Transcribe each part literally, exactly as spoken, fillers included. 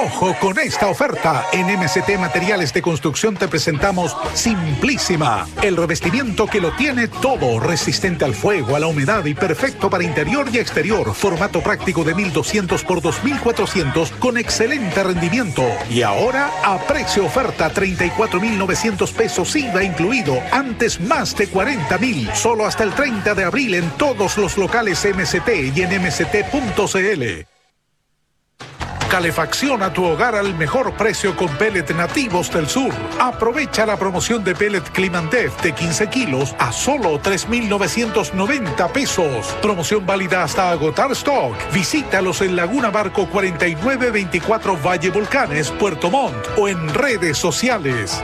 ¡Ojo con esta oferta! En M C T Materiales de Construcción te presentamos Simplísima, el revestimiento que lo tiene todo, resistente al fuego, a la humedad y perfecto para interior y exterior. Formato práctico de mil doscientos por dos mil cuatrocientos con excelente rendimiento. Y ahora a precio oferta, treinta y cuatro mil novecientos pesos I V A incluido. Antes más de cuarenta mil. Solo hasta el treinta de abril en todos los locales M C T y en m c t punto c l. Calefacciona tu hogar al mejor precio con pellet nativos del sur. Aprovecha la promoción de pellet Climandef de quince kilos a solo tres mil novecientos noventa pesos. Promoción válida hasta agotar stock. Visítalos en Laguna Barco cuarenta y nueve veinticuatro Valle Volcanes, Puerto Montt o en redes sociales.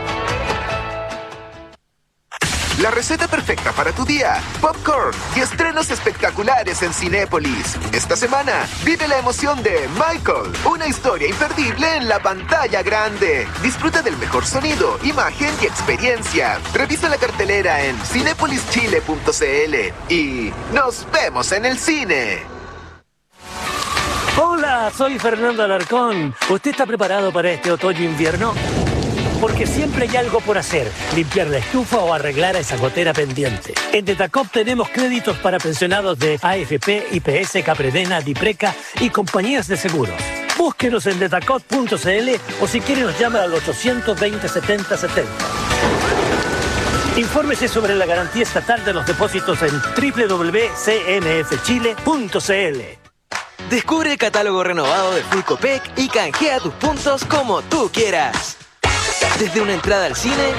La receta perfecta para tu día, popcorn y estrenos espectaculares en Cinépolis. Esta semana, vive la emoción de Michael, una historia imperdible en la pantalla grande. Disfruta del mejor sonido, imagen y experiencia. Revisa la cartelera en cinépolis chile punto c l y nos vemos en el cine. Hola, soy Fernando Alarcón. ¿Usted está preparado para este otoño-invierno? Porque siempre hay algo por hacer, limpiar la estufa o arreglar a esa gotera pendiente. En Detacop tenemos créditos para pensionados de A F P, I P S, Capredena, Dipreca y compañías de seguros. Búsquenos en detacop punto c l o si quiere nos llama al ochocientos veinte setenta setenta. Infórmese sobre la garantía estatal de los depósitos en doble u doble u doble u punto c n f chile punto c l. Descubre el catálogo renovado de Full Copec y canjea tus puntos como tú quieras. Desde una entrada al cine,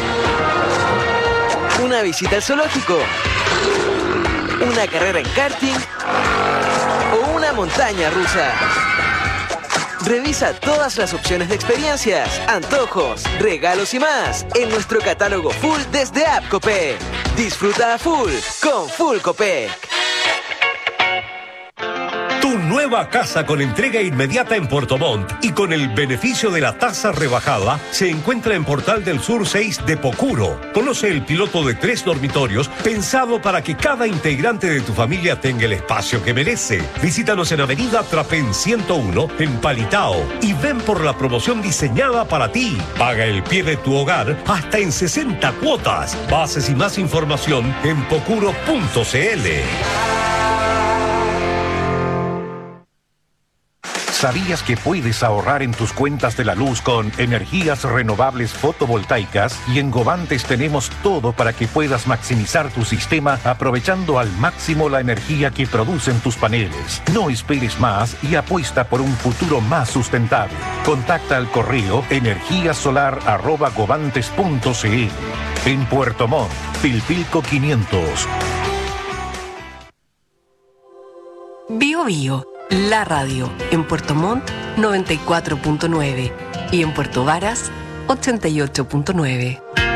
una visita al zoológico, una carrera en karting o una montaña rusa. Revisa todas las opciones de experiencias, antojos, regalos y más en nuestro catálogo full desde App Copec. Disfruta a full con Full Copec. Tu nueva casa con entrega inmediata en Puerto Montt y con el beneficio de la tasa rebajada se encuentra en Portal del Sur seis de Pocuro. Conoce el piloto de tres dormitorios pensado para que cada integrante de tu familia tenga el espacio que merece. Visítanos en Avenida Trapén ciento uno en Palitao y ven por la promoción diseñada para ti. Paga el pie de tu hogar hasta en sesenta cuotas. Bases y más información en pocuro punto c l. ¿Sabías que puedes ahorrar en tus cuentas de la luz con energías renovables fotovoltaicas? Y en Govantes tenemos todo para que puedas maximizar tu sistema aprovechando al máximo la energía que producen tus paneles. No esperes más y apuesta por un futuro más sustentable. Contacta al correo energíasolar arroba govantes punto c l. En Puerto Montt, Pilpilco quinientos. Bio Bio, la radio, en Puerto Montt noventa y cuatro punto nueve y en Puerto Varas ochenta y ocho punto nueve.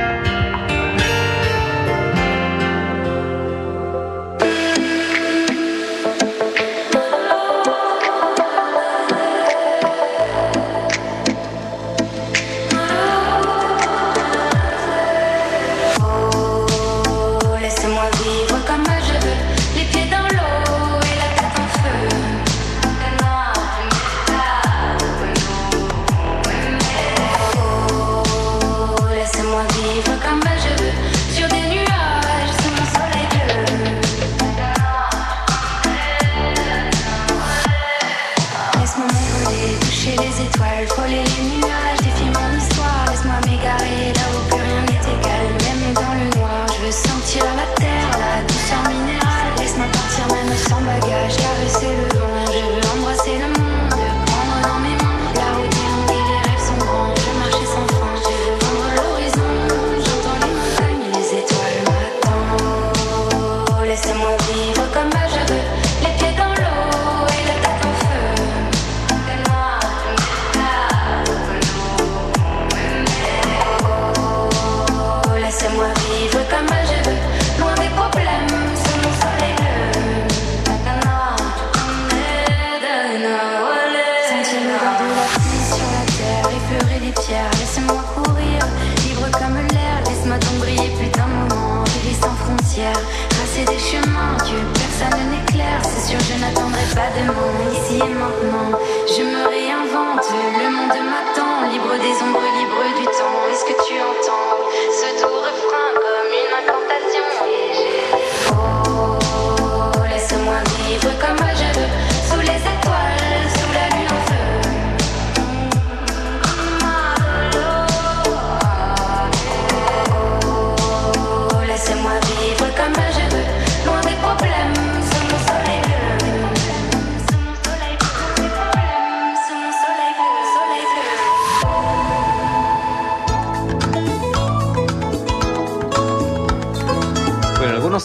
Tracer des chemins que personne n'éclaire. C'est sûr, je n'attendrai pas de moi ici et maintenant. Je me réinvente, le monde m'attend.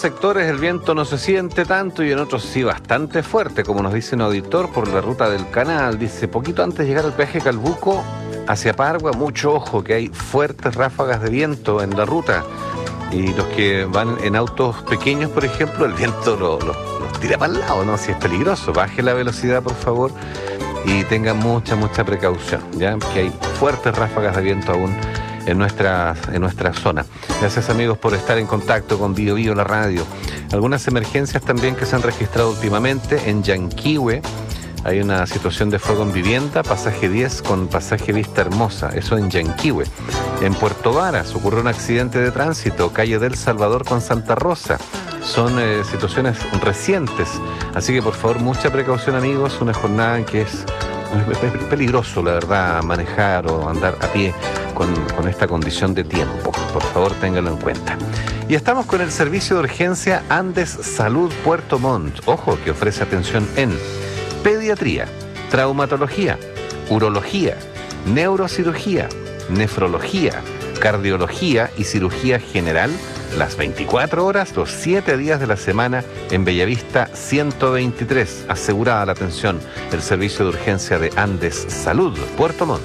sectores el viento no se siente tanto y en otros sí bastante fuerte, como nos dice un auditor por la ruta del canal. Dice, poquito antes de llegar al peaje Calbuco hacia Pargua, mucho ojo que hay fuertes ráfagas de viento en la ruta. Y los que van en autos pequeños, por ejemplo, el viento los lo, lo tira para el lado, ¿no? Si es peligroso, baje la velocidad, por favor, y tenga mucha, mucha precaución, ¿ya? Que hay fuertes ráfagas de viento aún en nuestra, en nuestra zona. Gracias, amigos, por estar en contacto con Bio Bio, la radio. Algunas emergencias también que se han registrado últimamente en Yanquihue. Hay una situación de fuego en vivienda, pasaje diez con pasaje Vista Hermosa, eso en Yanquihue. En Puerto Varas ocurrió un accidente de tránsito, calle del Salvador con Santa Rosa. Son eh, situaciones recientes, así que por favor mucha precaución, amigos, una jornada en que es, es peligroso, la verdad, manejar o andar a pie con, con esta condición de tiempo. Por favor, ténganlo en cuenta. Y estamos con el servicio de urgencia Andes Salud Puerto Montt. Ojo, que ofrece atención en pediatría, traumatología, urología, neurocirugía, nefrología, cardiología y cirugía general, las veinticuatro horas, los siete días de la semana en Bellavista ciento veintitrés. Asegurada la atención, el servicio de urgencia de Andes Salud Puerto Montt.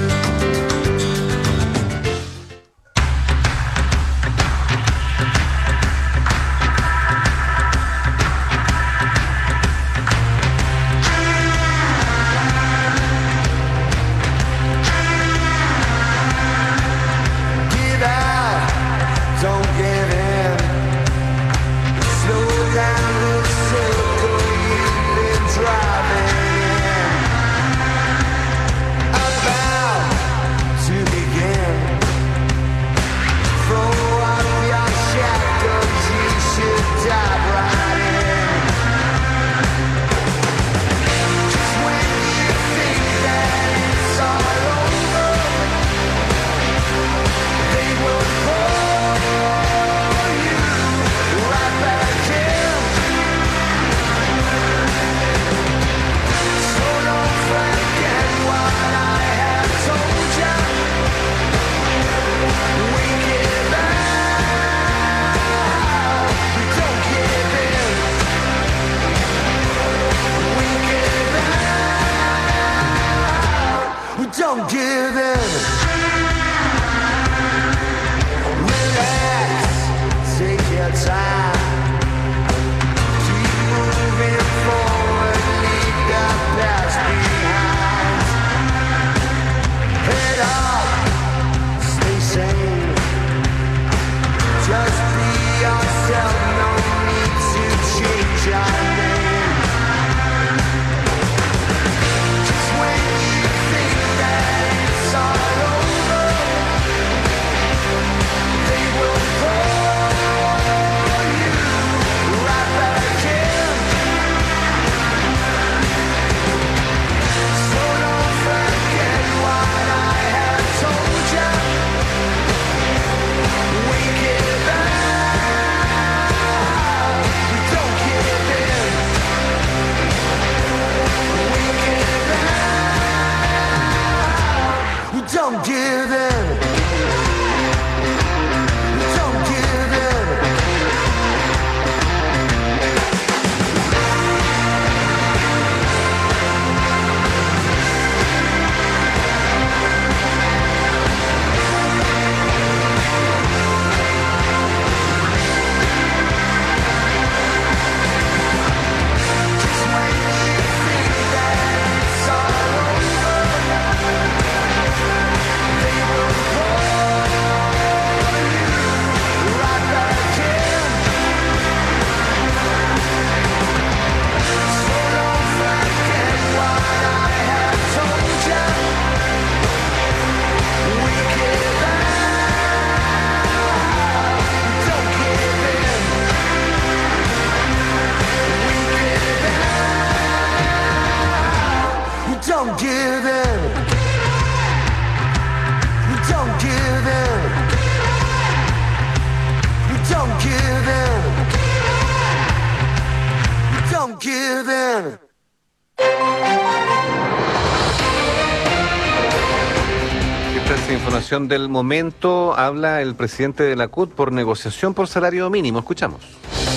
Información del momento, habla el presidente de la C U T por negociación por salario mínimo. Escuchamos.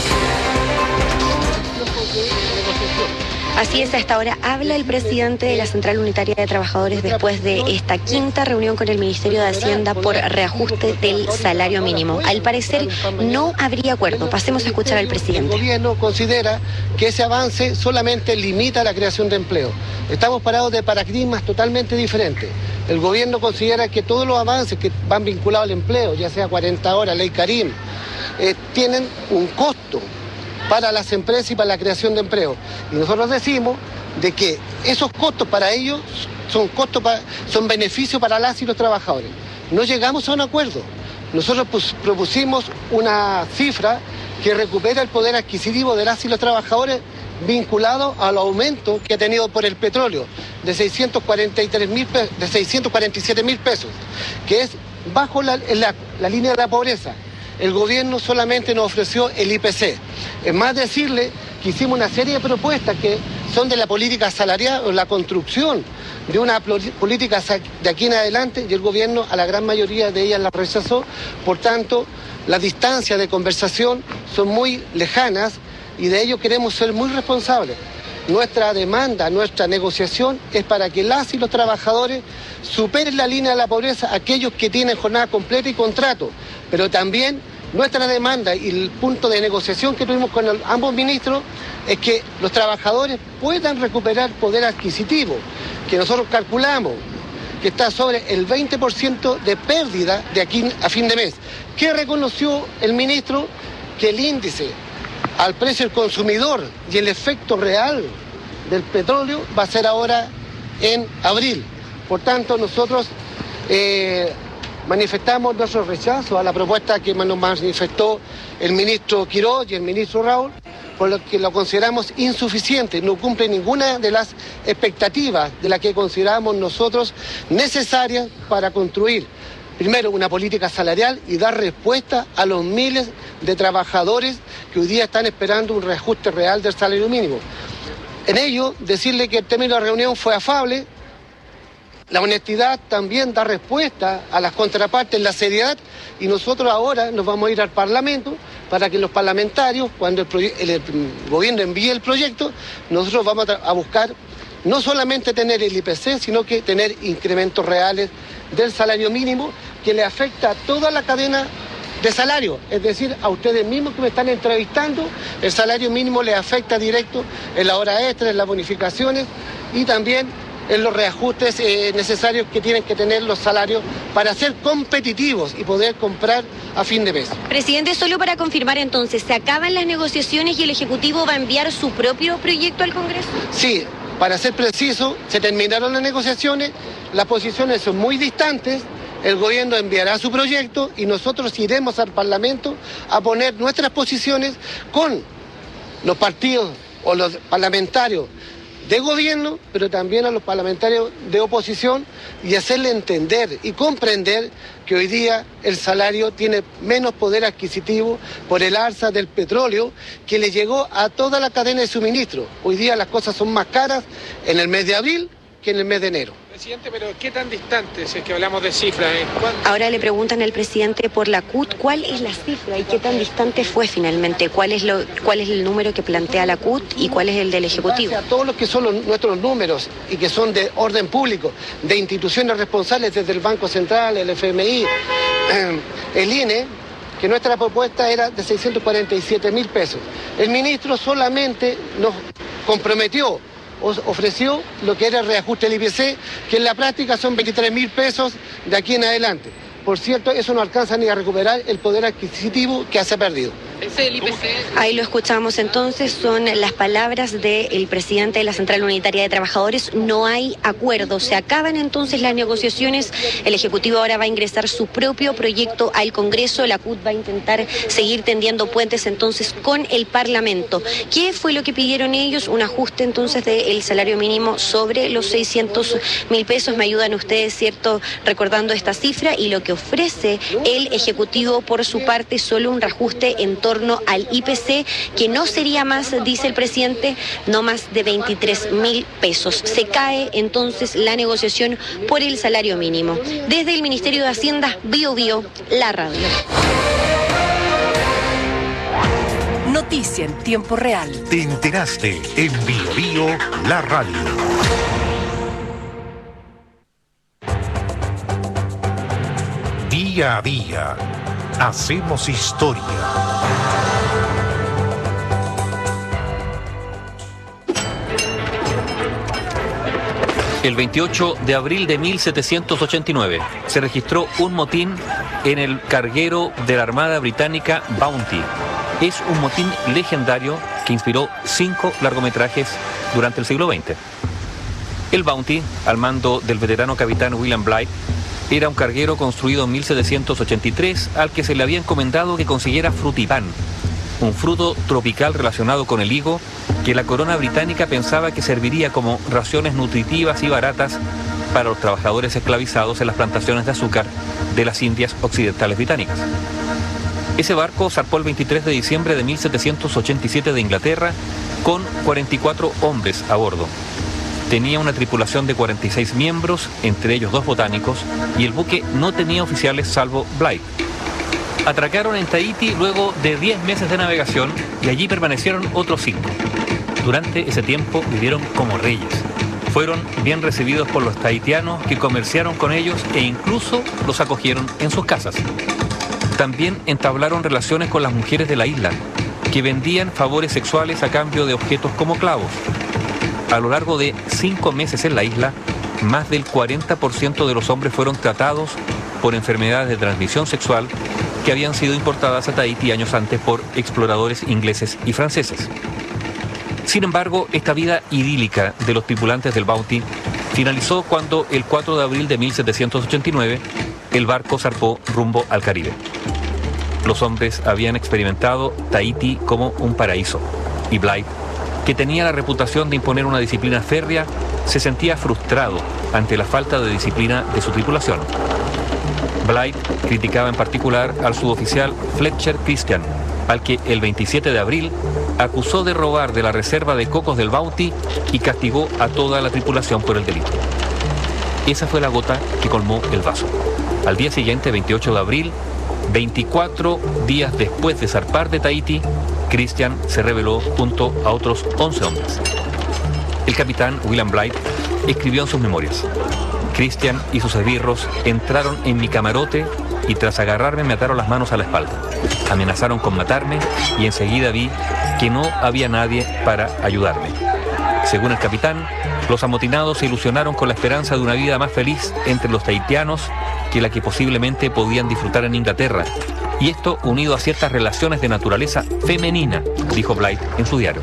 Así es, hasta ahora habla el presidente de la Central Unitaria de Trabajadores después de esta quinta reunión con el Ministerio de Hacienda por reajuste del salario mínimo. Al parecer no habría acuerdo. Pasemos a escuchar al presidente. El gobierno considera que ese avance solamente limita la creación de empleo. Estamos parados de paradigmas totalmente diferentes. El gobierno considera que todos los avances que van vinculados al empleo, ya sea cuarenta horas, ley Karim, eh, tienen un costo para las empresas y para la creación de empleo. Y nosotros decimos de que esos costos para ellos son costos para, son beneficios para las y los trabajadores. No llegamos a un acuerdo. Nosotros pues, propusimos una cifra que recupera el poder adquisitivo de las y los trabajadores vinculado al aumento que ha tenido por el petróleo de seiscientos cuarenta y tres mil de seiscientos cuarenta y siete mil pesos, que es bajo la, la, la línea de la pobreza. El gobierno solamente nos ofreció el I P C. Es más decirle que hicimos una serie de propuestas que son de la política salarial o la construcción de una política de aquí en adelante y el gobierno a la gran mayoría de ellas la rechazó. Por tanto, las distancias de conversación son muy lejanas y de ello queremos ser muy responsables. Nuestra demanda, nuestra negociación es para que las y los trabajadores superen la línea de la pobreza, aquellos que tienen jornada completa y contrato, pero también nuestra demanda y el punto de negociación que tuvimos con el, ambos ministros es que los trabajadores puedan recuperar poder adquisitivo, que nosotros calculamos que está sobre el veinte por ciento de pérdida de aquí a fin de mes. ¿Qué reconoció el ministro? Que el índice al precio del consumidor y el efecto real del petróleo va a ser ahora en abril. Por tanto, nosotros eh, manifestamos nuestro rechazo a la propuesta que nos manifestó el ministro Quiroz y el ministro Raúl, por lo que lo consideramos insuficiente, no cumple ninguna de las expectativas de las que consideramos nosotros necesarias para construir, primero, una política salarial y dar respuesta a los miles de trabajadores que hoy día están esperando un reajuste real del salario mínimo. En ello, decirle que el término de la reunión fue afable, la honestidad también da respuesta a las contrapartes, la seriedad, y nosotros ahora nos vamos a ir al Parlamento para que los parlamentarios, cuando el, el, el gobierno envíe el proyecto, nosotros vamos a, a buscar no solamente tener el I P C, sino que tener incrementos reales del salario mínimo que le afecta a toda la cadena de salario, es decir, a ustedes mismos que me están entrevistando, el salario mínimo les afecta directo en la hora extra, en las bonificaciones y también en los reajustes eh, necesarios que tienen que tener los salarios para ser competitivos y poder comprar a fin de mes. Presidente, solo para confirmar entonces, ¿se acaban las negociaciones y el Ejecutivo va a enviar su propio proyecto al Congreso? Sí, para ser preciso, se terminaron las negociaciones, las posiciones son muy distantes, el gobierno enviará su proyecto y nosotros iremos al Parlamento a poner nuestras posiciones con los partidos o los parlamentarios de gobierno, pero también a los parlamentarios de oposición y hacerle entender y comprender que hoy día el salario tiene menos poder adquisitivo por el alza del petróleo que le llegó a toda la cadena de suministro. Hoy día las cosas son más caras en el mes de abril que en el mes de enero. Presidente, pero ¿qué tan distante si es que hablamos de cifras? ¿eh? Ahora le preguntan al presidente por la C U T cuál es la cifra y qué tan distante fue finalmente, cuál es lo, cuál es el número que plantea la C U T y cuál es el del Ejecutivo. A todos los que son los, nuestros números y que son de orden público, de instituciones responsables desde el Banco Central, el F M I, eh, el I N E, que nuestra propuesta era de seiscientos cuarenta y siete mil pesos. El ministro solamente nos comprometió ofreció lo que era el reajuste del I P C, que en la práctica son veintitrés mil pesos de aquí en adelante. Por cierto, eso no alcanza ni a recuperar el poder adquisitivo que se ha perdido. ¿Ese el I P C? Ahí lo escuchamos entonces, son las palabras del presidente de la Central Unitaria de Trabajadores. No hay acuerdo, se acaban entonces las negociaciones, el Ejecutivo ahora va a ingresar su propio proyecto al Congreso, la C U T va a intentar seguir tendiendo puentes entonces con el Parlamento. ¿Qué fue lo que pidieron ellos? Un ajuste entonces del salario mínimo sobre los seiscientos mil pesos, me ayudan ustedes, ¿cierto?, recordando esta cifra, y lo que ofrece el Ejecutivo por su parte, solo un reajuste en torno al I P C, que no sería más, dice el presidente, no más de veintitrés mil pesos. Se cae entonces la negociación por el salario mínimo. Desde el Ministerio de Hacienda, Bio Bio, la radio. noticia en tiempo real. Te enteraste en Bio Bio, la radio. Día a día, hacemos historia. El veintiocho de abril de mil setecientos ochenta y nueve se registró un motín en el carguero de la Armada Británica Bounty. Es un motín legendario que inspiró cinco largometrajes durante el siglo veinte. El Bounty, al mando del veterano capitán William Bligh, era un carguero construido en mil setecientos ochenta y tres al que se le había encomendado que consiguiera frutipán, un fruto tropical relacionado con el higo que la corona británica pensaba que serviría como raciones nutritivas y baratas para los trabajadores esclavizados en las plantaciones de azúcar de las Indias Occidentales británicas. Ese barco zarpó el veintitrés de diciembre de mil setecientos ochenta y siete de Inglaterra con cuarenta y cuatro hombres a bordo. Tenía una tripulación de cuarenta y seis miembros, entre ellos dos botánicos, y el buque no tenía oficiales salvo Bligh. Atracaron en Tahití luego de diez meses de navegación y allí permanecieron otros cinco. Durante ese tiempo vivieron como reyes. Fueron bien recibidos por los tahitianos que comerciaron con ellos e incluso los acogieron en sus casas. También entablaron relaciones con las mujeres de la isla, que vendían favores sexuales a cambio de objetos como clavos. A lo largo de cinco meses en la isla, más del cuarenta por ciento de los hombres fueron tratados por enfermedades de transmisión sexual que habían sido importadas a Tahití años antes por exploradores ingleses y franceses. Sin embargo, esta vida idílica de los tripulantes del Bounty finalizó cuando el cuatro de abril de mil setecientos ochenta y nueve el barco zarpó rumbo al Caribe. Los hombres habían experimentado Tahití como un paraíso y Bligh, que tenía la reputación de imponer una disciplina férrea, se sentía frustrado ante la falta de disciplina de su tripulación. Bligh criticaba en particular al suboficial Fletcher Christian, al que el veintisiete de abril acusó de robar de la reserva de cocos del Bounty y castigó a toda la tripulación por el delito. Esa fue la gota que colmó el vaso. Al día siguiente, veintiocho de abril, veinticuatro días después de zarpar de Tahití, Christian se rebeló junto a otros once hombres. El capitán William Bligh escribió en sus memorias: Christian y sus esbirros entraron en mi camarote y tras agarrarme me ataron las manos a la espalda. Amenazaron con matarme y enseguida vi que no había nadie para ayudarme. Según el capitán, los amotinados se ilusionaron con la esperanza de una vida más feliz entre los tahitianos que la que posiblemente podían disfrutar en Inglaterra. Y esto unido a ciertas relaciones de naturaleza femenina, dijo Bligh en su diario.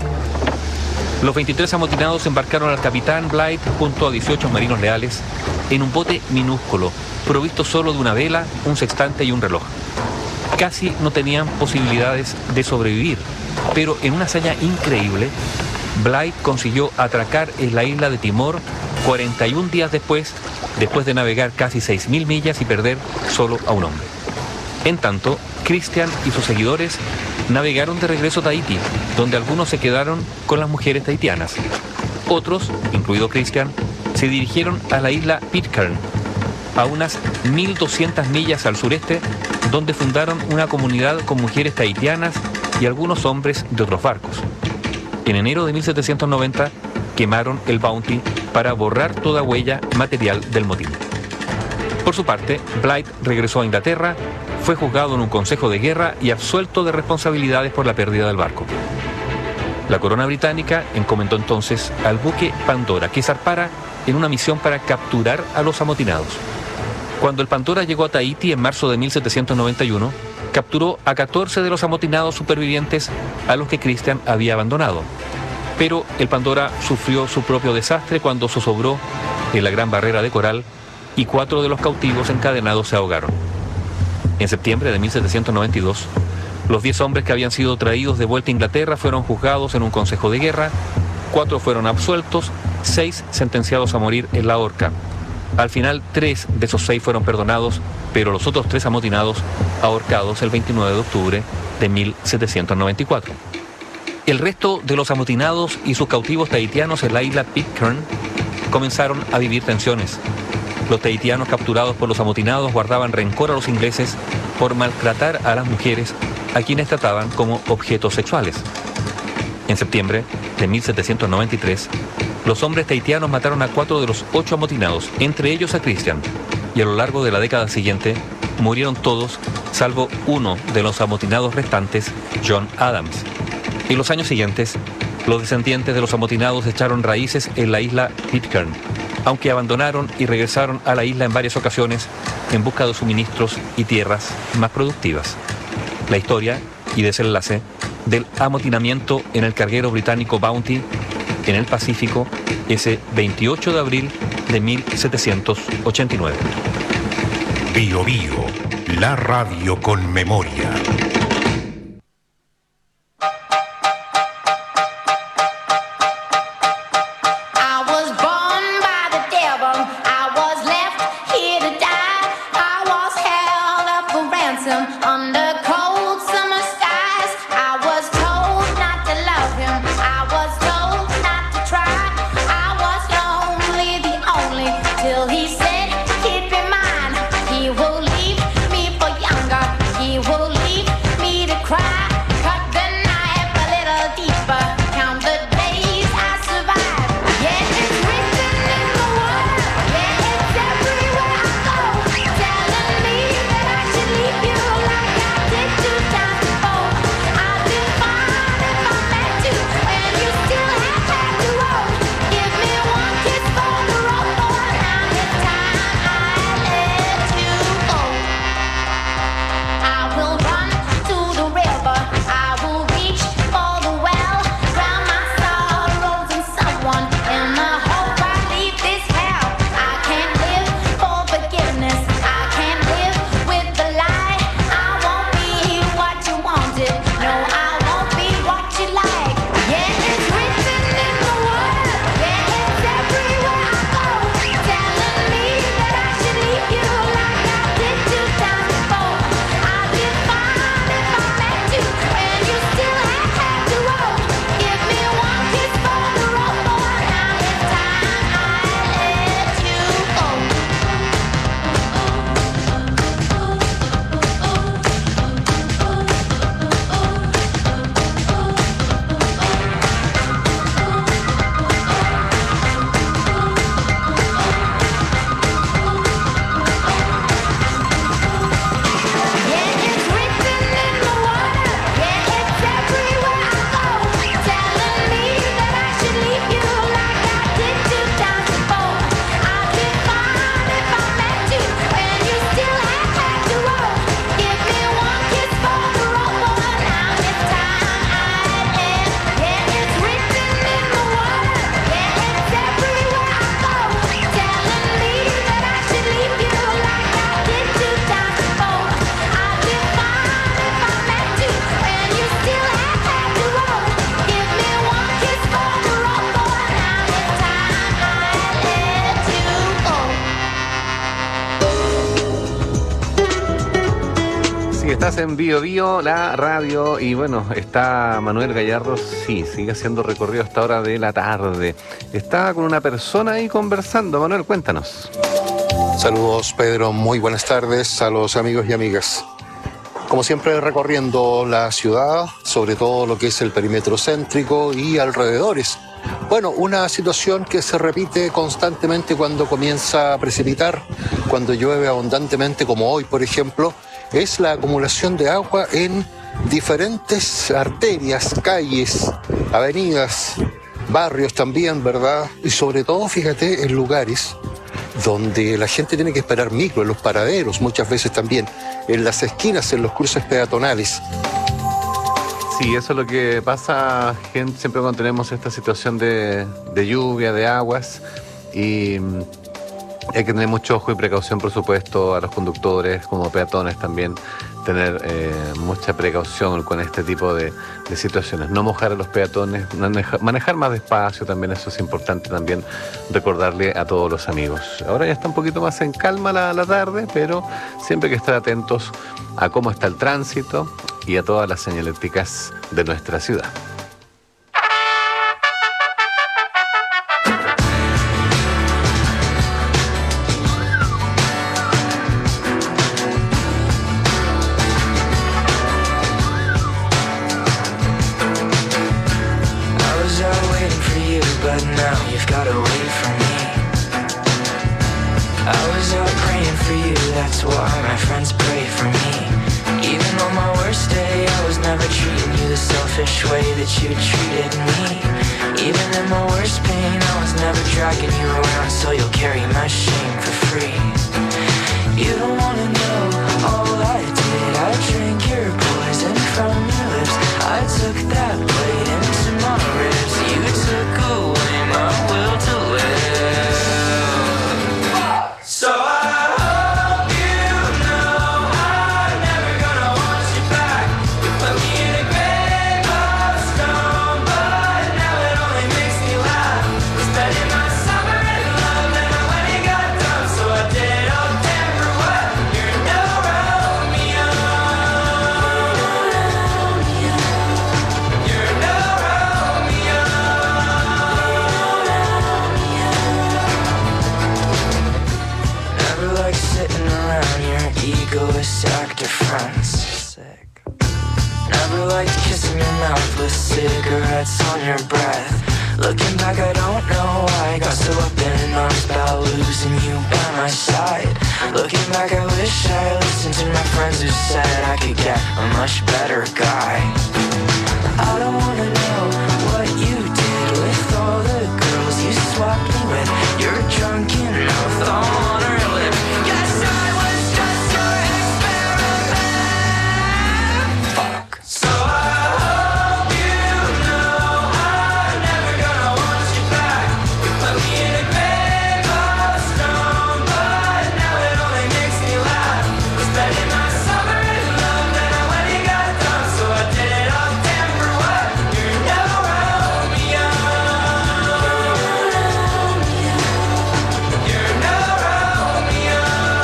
Los veintitrés amotinados embarcaron al capitán Bligh junto a dieciocho marinos leales en un bote minúsculo, provisto solo de una vela, un sextante y un reloj. Casi no tenían posibilidades de sobrevivir, pero en una hazaña increíble, Bligh consiguió atracar en la isla de Timor cuarenta y un días después, después de navegar casi seis mil millas y perder solo a un hombre. En tanto, Christian y sus seguidores navegaron de regreso a Tahití, donde algunos se quedaron con las mujeres tahitianas. Otros, incluido Christian, se dirigieron a la isla Pitcairn, a unas mil doscientas millas al sureste, donde fundaron una comunidad con mujeres tahitianas y algunos hombres de otros barcos. En enero de mil setecientos noventa quemaron el Bounty para borrar toda huella material del motín. Por su parte, Bligh regresó a Inglaterra, fue juzgado en un consejo de guerra y absuelto de responsabilidades por la pérdida del barco. La corona británica encomendó entonces al buque Pandora que zarpara en una misión para capturar a los amotinados. Cuando el Pandora llegó a Tahití en marzo de mil setecientos noventa y uno, capturó a catorce de los amotinados supervivientes a los que Christian había abandonado. Pero el Pandora sufrió su propio desastre cuando zozobró en la Gran Barrera de Coral y cuatro de los cautivos encadenados se ahogaron. En septiembre de mil setecientos noventa y dos, los diez hombres que habían sido traídos de vuelta a Inglaterra fueron juzgados en un consejo de guerra, cuatro fueron absueltos, seis sentenciados a morir en la horca. Al final, tres de esos seis fueron perdonados, pero los otros tres amotinados ahorcados el veintinueve de octubre de mil setecientos noventa y cuatro. El resto de los amotinados y sus cautivos tahitianos en la isla Pitcairn comenzaron a vivir tensiones. Los tahitianos capturados por los amotinados guardaban rencor a los ingleses por maltratar a las mujeres a quienes trataban como objetos sexuales. En septiembre de mil setecientos noventa y tres, los hombres tahitianos mataron a cuatro de los ocho amotinados, entre ellos a Christian, y a lo largo de la década siguiente murieron todos, salvo uno de los amotinados restantes, John Adams. En los años siguientes, los descendientes de los amotinados echaron raíces en la isla Pitcairn, aunque abandonaron y regresaron a la isla en varias ocasiones en busca de suministros y tierras más productivas. La historia y desenlace del amotinamiento en el carguero británico Bounty en el Pacífico ese veintiocho de abril de mil setecientos ochenta y nueve. Bio Bio, la radio con memoria. Estás en Bio Bio, la radio, y bueno, está Manuel Gallardo, sí, sigue haciendo recorrido hasta hora de la tarde. Está con una persona ahí conversando. Manuel, cuéntanos. Saludos, Pedro, muy buenas tardes a los amigos y amigas. Como siempre, recorriendo la ciudad, sobre todo lo que es el perímetro céntrico y alrededores. Bueno, una situación que se repite constantemente cuando comienza a precipitar, cuando llueve abundantemente, como hoy, por ejemplo, es la acumulación de agua en diferentes arterias, calles, avenidas, barrios también, ¿verdad? Y sobre todo, fíjate, en lugares donde la gente tiene que esperar micro, en los paraderos, muchas veces también, en las esquinas, en los cruces peatonales. Sí, eso es lo que pasa, gente, siempre cuando tenemos esta situación de, de lluvia, de aguas, y hay que tener mucho ojo y precaución, por supuesto, a los conductores como peatones también, tener eh, mucha precaución con este tipo de, de situaciones. No mojar a los peatones, manejar, manejar más despacio también, eso es importante también recordarle a todos los amigos. Ahora ya está un poquito más en calma la, la tarde, pero siempre hay que estar atentos a cómo está el tránsito y a todas las señaléticas de nuestra ciudad. That's why my friends pray for me. Even on my worst day, I was never treating you the selfish way that you treated me. Even in my worst pain, I was never dragging you around, so you'll carry my shame for free. You don't wanna know all I did. I drank your poison from your lips. I took that blade into my ribs. You took away my will to live. So I hope you know I'm never gonna want you back. You put me in a grave of stone, but now it only makes me laugh. Spending my summer in love and I when it got done, so I did. Oh damn for what? You're no Romeo. You're no Romeo. Never like sitting around your egoist actor friends. Sick. Never liked kissing your mouth with cigarettes on your breath. Looking back, I don't know why I got so up in arms about losing you by my side. Looking back, I wish I listened to my friends who said I could get a much better guy. I don't wanna know what you did with all the girls you swapped me with. Your drunken mouth on her lip. Yes, I was just your experiment. Fuck. So I hope you know I'm never gonna want you back. You put me in a grave of stone, but now it only makes me laugh. Spending my summer in love and I when it got done, so I did it all damn for what? You're no Romeo. You're no Romeo.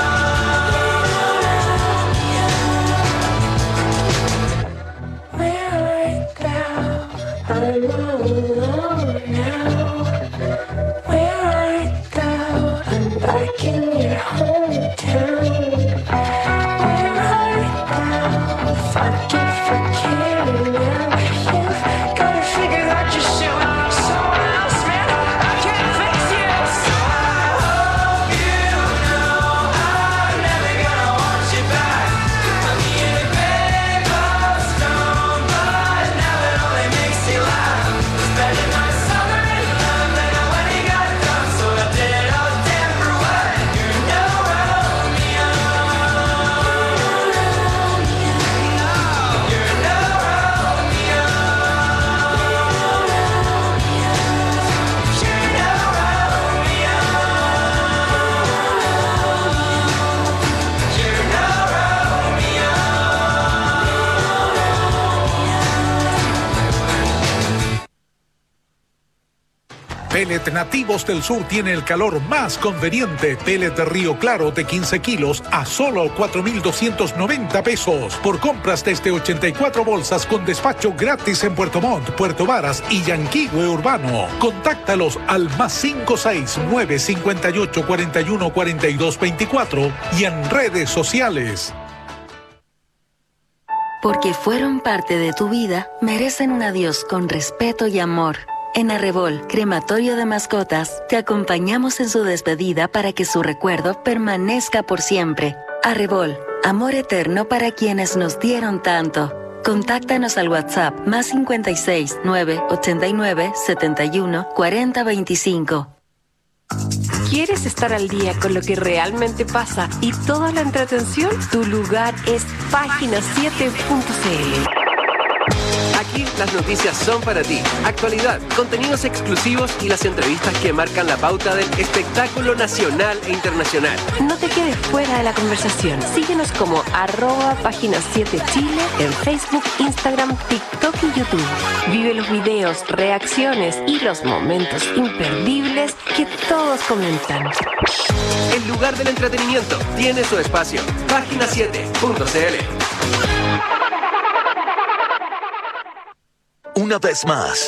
We're right now, I'm all alone now. We're right now, I'm back in your hometown. We're right now, fuck you for caring now. You've gotta figure that your shit with someone else, man. I can't fix you. So I hope you know I'm never gonna want you back. You put me in a grave of stone, but now it only makes me laugh. Spending my summer in love and I when it got done, so I did it all damn for what? You're no Romeo. You're no Romeo. You're no Romeo. You're no Romeo. Pellet Nativos del Sur tiene el calor más conveniente. Pellet de Río Claro de quince kilos a solo cuatro mil doscientos noventa pesos. Por compras desde ochenta y cuatro bolsas con despacho gratis en Puerto Montt, Puerto Varas y Yanquihue Urbano. Contáctalos al más cinco seis nueve cinco ocho cuatro uno cuatro dos dos cuatro y en redes sociales. Porque fueron parte de tu vida, merecen un adiós con respeto y amor. En Arrebol, Crematorio de Mascotas, te acompañamos en su despedida para que su recuerdo permanezca por siempre. Arrebol, amor eterno para quienes nos dieron tanto. Contáctanos al WhatsApp más cincuenta y seis nueve ochenta y nueve setenta y uno cuarenta veinticinco. ¿Quieres estar al día con lo que realmente pasa y toda la entretención? Tu lugar es página siete punto c l. Aquí las noticias son para ti. Actualidad, contenidos exclusivos y las entrevistas que marcan la pauta del espectáculo nacional e internacional. No te quedes fuera de la conversación. Síguenos como arroba página siete Chile en Facebook, Instagram, TikTok y YouTube. Vive los videos, reacciones y los momentos imperdibles que todos comentan. El lugar del entretenimiento tiene su espacio. página siete punto c l. Una vez más,